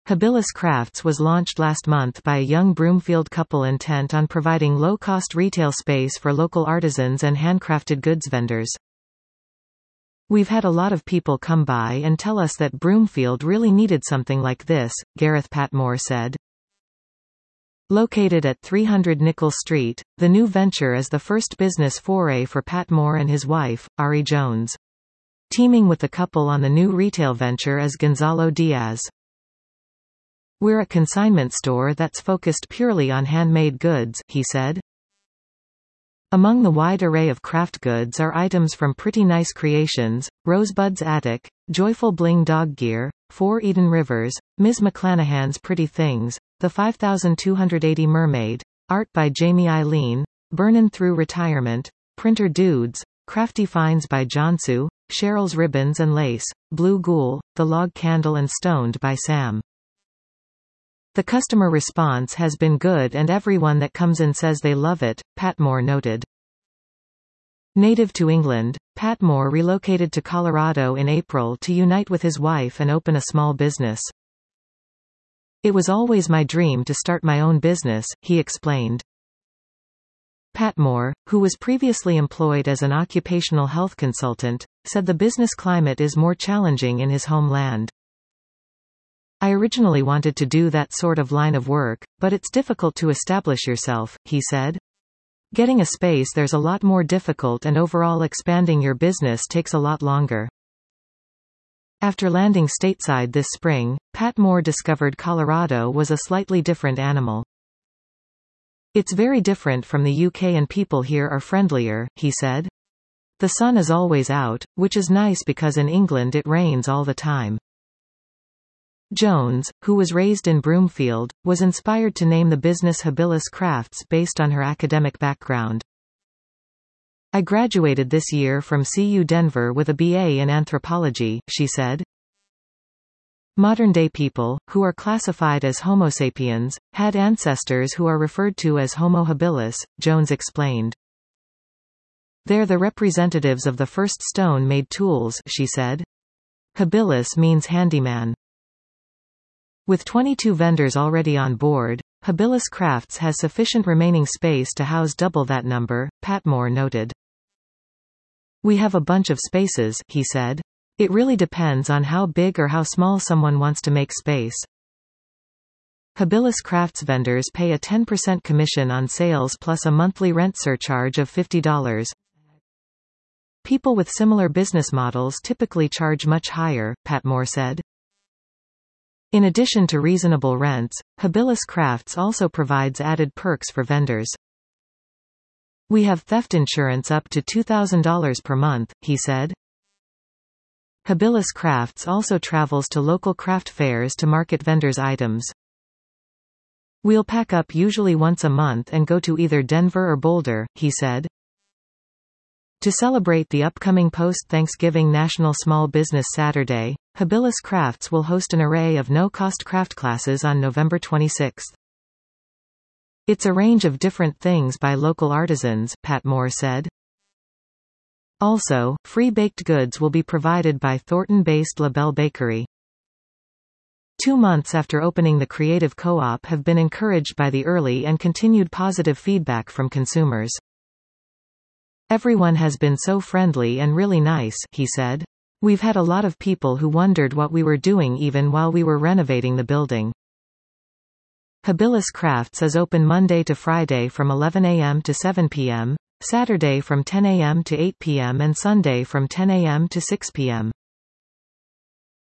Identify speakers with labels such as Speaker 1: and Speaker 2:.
Speaker 1: Habilis Crafts was launched last month by a young Broomfield couple intent on providing low-cost retail space for local artisans and handcrafted goods vendors. "We've had a lot of people come by and tell us that Broomfield really needed something like this," Gareth Patmore said. Located at 300 Nicholl Street, the new venture is the first business foray for Patmore and his wife, Ari Jones. Teaming with the couple on the new retail venture is Gonzalo Diaz. "We're a consignment store that's focused purely on handmade goods," he said. Among the wide array of craft goods are items from Pretty Nice Creations, Rosebud's Attic, Joyful Bling Dog Gear, 4 Eden Rivers, Ms. McClanahan's Pretty Things, The 5280 Mermaid, Art by Jamie Eileen, Burnin' Through Retirement, Printer Dudes, Crafty Finds by Johnsu, Cheryl's Ribbons and Lace, Blue Ghoul, The Log Candle and Stoned by Sam. "The customer response has been good and everyone that comes in says they love it," Patmore noted. Native to England, Patmore relocated to Colorado in April to unite with his wife and open a small business. "It was always my dream to start my own business," he explained. Patmore, who was previously employed as an occupational health consultant, said the business climate is more challenging in his homeland. "I originally wanted to do that sort of line of work, but it's difficult to establish yourself," he said. "Getting a space there's a lot more difficult and overall expanding your business takes a lot longer." After landing stateside this spring, Patmore discovered Colorado was a slightly different animal. "It's very different from the UK and people here are friendlier," he said. "The sun is always out, which is nice because in England it rains all the time." Jones, who was raised in Broomfield, was inspired to name the business Habilis Crafts based on her academic background. "I graduated this year from CU Denver with a BA in anthropology," she said. Modern-day people, who are classified as Homo sapiens, had ancestors who are referred to as Homo habilis, Jones explained. "They're the representatives of the first stone-made tools," she said. Habilis means handyman. With 22 vendors already on board, Habilis Crafts has sufficient remaining space to house double that number, Patmore noted. "We have a bunch of spaces," he said. "It really depends on how big or how small someone wants to make space." Habilis Crafts vendors pay a 10% commission on sales plus a monthly rent surcharge of $50. "People with similar business models typically charge much higher," Patmore said. In addition to reasonable rents, Habilis Crafts also provides added perks for vendors. "We have theft insurance up to $2,000 per month," he said. Habilis Crafts also travels to local craft fairs to market vendors' items. "We'll pack up usually once a month and go to either Denver or Boulder," he said. To celebrate the upcoming post-Thanksgiving National Small Business Saturday, Habilis Crafts will host an array of no-cost craft classes on November 26. "It's a range of different things by local artisans," Patmore said. Also, free baked goods will be provided by Thornton-based La Belle Bakery. 2 months after opening, the Creative Co-op have been encouraged by the early and continued positive feedback from consumers. "Everyone has been so friendly and really nice," he said. "We've had a lot of people who wondered what we were doing even while we were renovating the building." Habilis Crafts is open Monday to Friday from 11 a.m. to 7 p.m., Saturday from 10 a.m. to 8 p.m. and Sunday from 10 a.m. to 6 p.m.